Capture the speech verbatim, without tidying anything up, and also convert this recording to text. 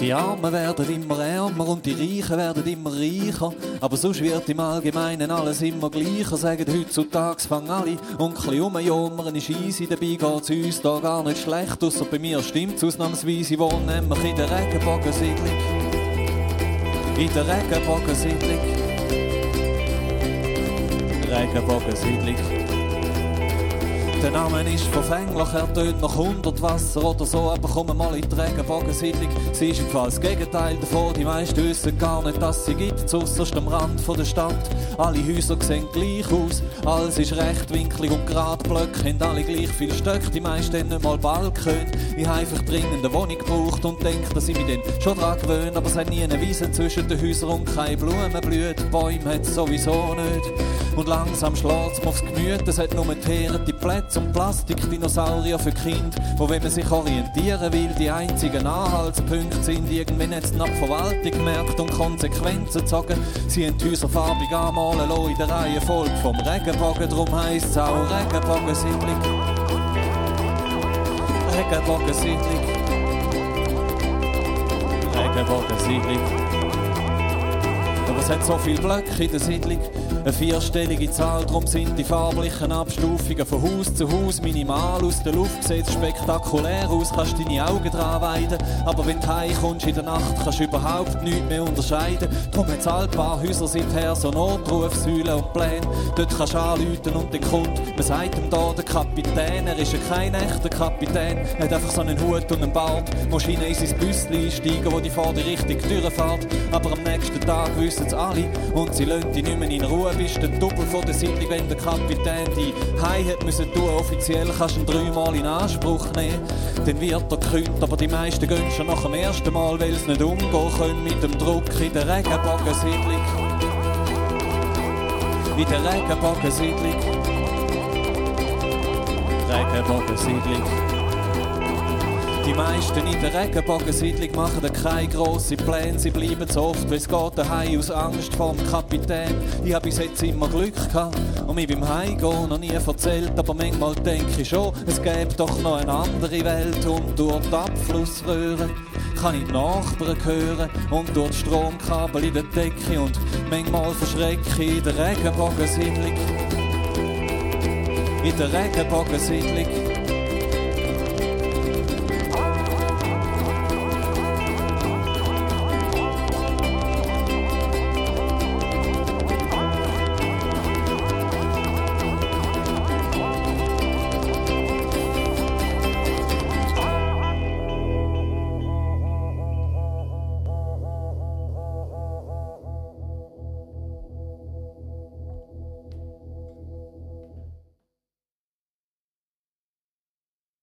Die Armen werden immer ärmer und die Reichen werden immer reicher. Aber sonst wird im Allgemeinen alles immer gleicher. Sagen heutzutage fangen alle und ein bisschen rumjammern ist easy. Dabei geht's uns da gar nicht schlecht. Ausser bei mir stimmt's ausnahmsweise. Ich wohne nämlich in der Regenbogensiedlung. In der Regenbogensiedlung. Regenbogensiedlung. Der Name ist verfänglich, er tönt nach hundert Wasser oder so, aber kommen mal in die Regenbogensiedlung. Sie ist im Fall das Gegenteil davon, die meisten wissen gar nicht, dass sie gibt, zuerst am Rand der Stadt. Alle Häuser sehen gleich aus, alles ist rechtwinklig und gerade Blöcke, haben alle gleich viel Stöcke, die meisten haben nicht mal Balkon. Ich habe einfach dringend eine Wohnung gebraucht und denke, dass ich mich dann schon dran gewöhne, aber es hat nie eine Wiese zwischen den Häusern und keine Blumen blüht, Bäume hat es sowieso nicht. Und langsam schlägt es mir aufs Gemüt, es hat nur teerte Plätze und Plastikdinosaurier für Kinder, wo, wenn man sich orientieren will, die einzigen Anhaltspunkte sind. Irgendwann hat es nach die Verwaltung gemerkt und Konsequenzen gezogen. Sie haben die Häuser farbig anmalen lassen in der Reihenfolge vom Regenbogen, darum heisst es auch Regenbogensiedlung. Regenbogensiedlung. Regenbogensiedlung. Aber es hat so viele Blöcke in der Siedlung, eine vierstellige Zahl, darum sind die farblichen Abstufungen von Haus zu Haus minimal. Aus der Luft sieht es spektakulär aus, kannst deine Augen dran weiden, aber wenn du heimkommst in der Nacht, kannst du überhaupt nichts mehr unterscheiden. Darum hat es ein paar Häuser seither so Notrufsäulen und Pläne. Dort kannst du anrufen und den Kunden, man sagt ihm da, der Kapitän, er ist ja kein echter Kapitän, er hat einfach so einen Hut und einen Bart, musst hinein in sein Büsschen einsteigen, wo die vor die richtige Tür fährt, aber am nächsten Tag wissen es alle und sie lassen dich nicht mehr in Ruhe. Bist der Doppel von der Siedlung, wenn der Kapitän die Heim hat müssen tun. Offiziell kannst du ihn dreimal in Anspruch nehmen. Dann wird er gekündigt, aber die meisten gehen schon nach dem ersten Mal, weil sie nicht umgehen können mit dem Druck in der Regenbogensiedlung. In der Regenbogensiedlung. Regenbogensiedlung. Die meisten in der Regenbogensiedlung machen keine grossen Pläne, sie bleiben so oft, wie es geht, daheim aus Angst vor dem Kapitän. Ich habe bis jetzt immer Glück gehabt und mich beim Heimgehen noch nie erzählt, aber manchmal denke ich schon, es gäbe doch noch eine andere Welt und durch die Abflussröhre kann ich die Nachbarn hören und durch die Stromkabel in der Decke und manchmal verschrecke ich in der Regenbogensiedlung. In der Regenbogensiedlung.